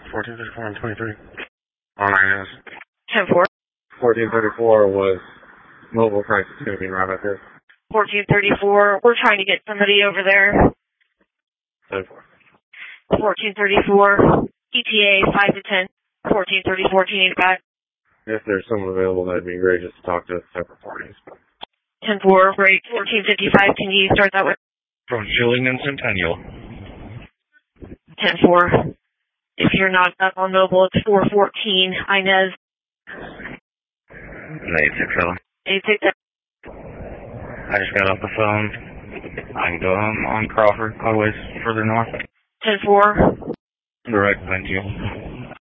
1434 and 23. On INS. 10-4. 1434 was mobile crisis unit right out there. 1434, we're trying to get somebody over there. 10-4. 1434, ETA 5 to 10. 1434, can you back? If there's someone available, that'd be great just to talk to separate parties. 10-4, great. 1455, can you start that with? From Shillington Centennial. 10-4. If you're not up on mobile, it's 414, Inez. 860. 860. I just got off the phone. I can go on Crawford, all the way further north. 10-4. Direct, thank you.